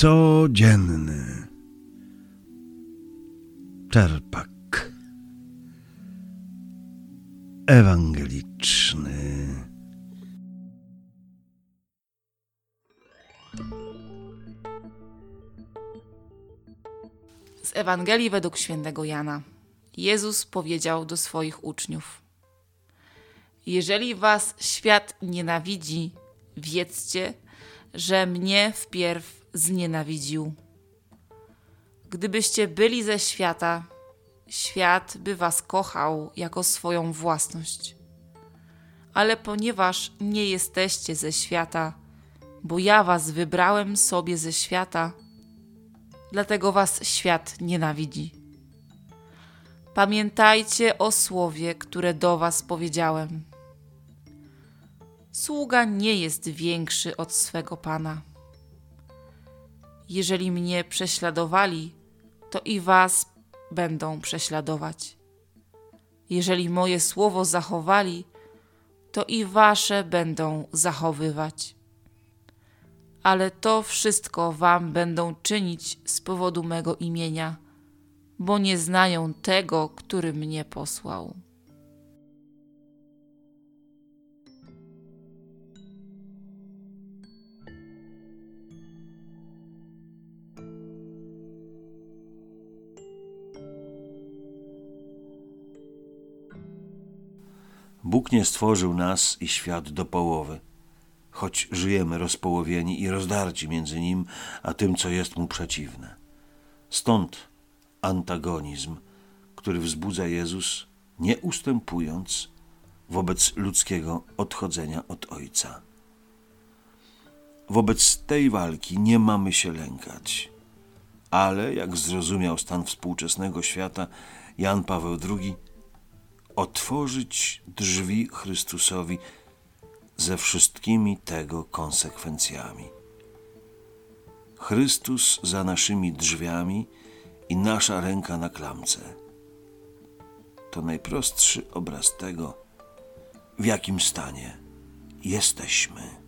Codzienny czerpak ewangeliczny. Z Ewangelii według świętego Jana. Jezus powiedział do swoich uczniów: jeżeli was świat nienawidzi, wiedzcie, że mnie wpierw znienawidził. Gdybyście byli ze świata, świat by was kochał jako swoją własność. Ale ponieważ nie jesteście ze świata, bo ja was wybrałem sobie ze świata, dlatego was świat nienawidzi. Pamiętajcie o słowie, które do was powiedziałem. Sługa nie jest większy od swego Pana. Jeżeli mnie prześladowali, to i was będą prześladować. Jeżeli moje słowo zachowali, to i wasze będą zachowywać. Ale to wszystko wam będą czynić z powodu mego imienia, bo nie znają tego, który mnie posłał. Bóg nie stworzył nas i świat do połowy, choć żyjemy rozpołowieni i rozdarci między Nim a tym, co jest Mu przeciwne. Stąd antagonizm, który wzbudza Jezus, nie ustępując wobec ludzkiego odchodzenia od Ojca. Wobec tej walki nie mamy się lękać, ale, jak zrozumiał stan współczesnego świata Jan Paweł II, otworzyć drzwi Chrystusowi ze wszystkimi tego konsekwencjami. Chrystus za naszymi drzwiami i nasza ręka na klamce. To najprostszy obraz tego, w jakim stanie jesteśmy.